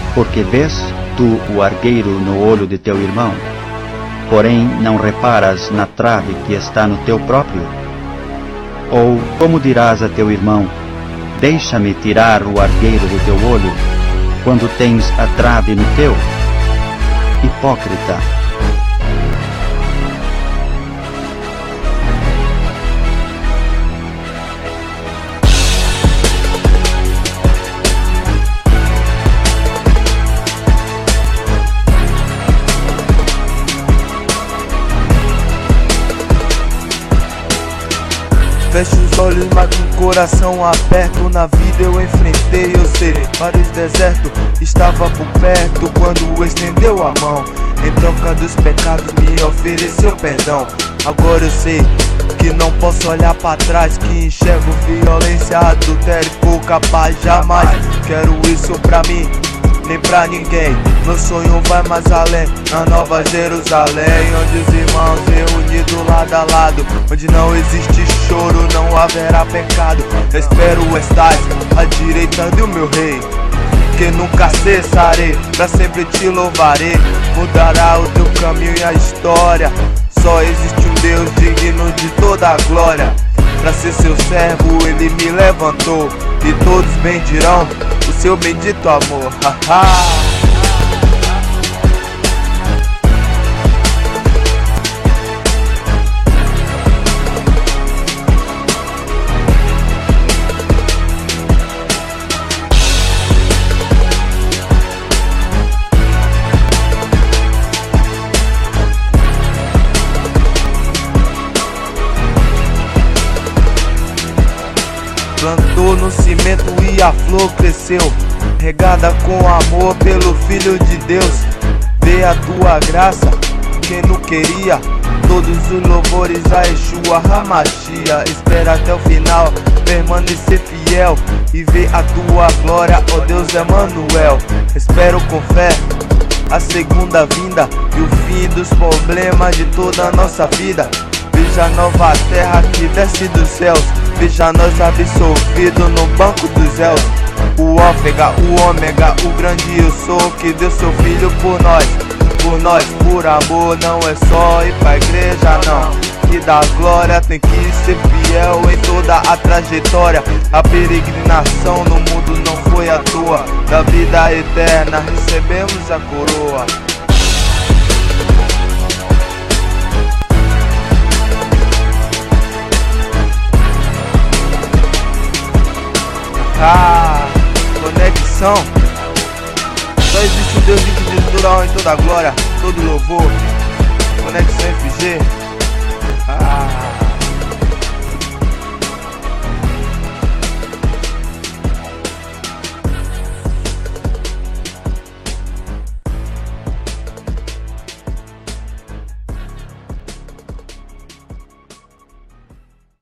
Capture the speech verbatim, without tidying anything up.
Porque vês tu o argueiro no olho de teu irmão, porém não reparas na trave que está no teu próprio? Ou como dirás a teu irmão: deixa-me tirar o argueiro do teu olho, quando tens a trave no teu? Hipócrita! Fecho os olhos, mas com o coração aberto. Na vida eu enfrentei, eu sei, vários desertos. Estava por perto quando estendeu a mão. Em troca dos pecados me ofereceu perdão. Agora eu sei que não posso olhar pra trás, que enxergo violência, adultério, pouca paz. Jamais quero isso pra mim, nem pra ninguém. Meu sonho vai mais além, na Nova Jerusalém, onde os irmãos reunidos lado a lado, onde não existe choro, não haverá pecado. Espero estás à direita do meu rei, que nunca cessarei, pra sempre te louvarei. Mudará o teu caminho e a história. Só existe um Deus digno de toda a glória. Pra ser seu servo ele me levantou, e todos bendirão o seu bendito amor. Haha. Plantou no cimento e a flor cresceu, regada com amor pelo Filho de Deus. Vê a tua graça, quem não queria. Todos os louvores a Yeshua Hamashia. Espera até o final, permanecer fiel e ver a tua glória, ó Deus Emanuel. Espero com fé a segunda vinda e o fim dos problemas de toda a nossa vida. Veja a nova terra que desce dos céus, veja nós absolvidos no banco dos réus. O Ômega, o Ômega, o grande eu sou, que deu seu filho por nós. Por nós, por amor, não é só ir pra igreja não, que da glória tem que ser fiel em toda a trajetória. A peregrinação no mundo não foi à toa, da vida eterna recebemos a coroa. Ah, conexão. Só existe um Deus individual em toda a glória, todo louvor. Conexão F G.